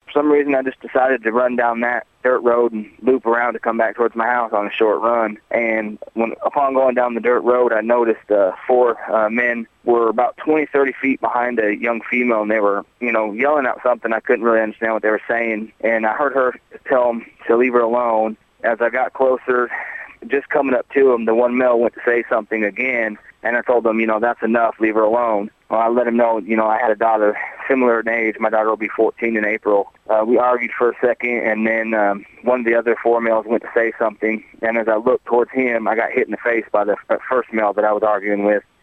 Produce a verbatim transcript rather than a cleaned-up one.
For some reason, I just decided to run down that dirt road and loop around to come back towards my house on a short run. And when upon going down the dirt road, I noticed uh, four uh, men were about twenty, thirty feet behind a young female, and they were, you know, yelling out something. I couldn't really understand what they were saying. And I heard her tell them to leave her alone. As I got closer, just coming up to them, the one male went to say something again, and I told them, you know, that's enough, leave her alone. Well, I let him know, you know, I had a daughter similar in age. My daughter will be fourteen in April. Uh, we argued for a second, and then um, one of the other four males went to say something, and as I looked towards him, I got hit in the face by the first male that I was arguing with.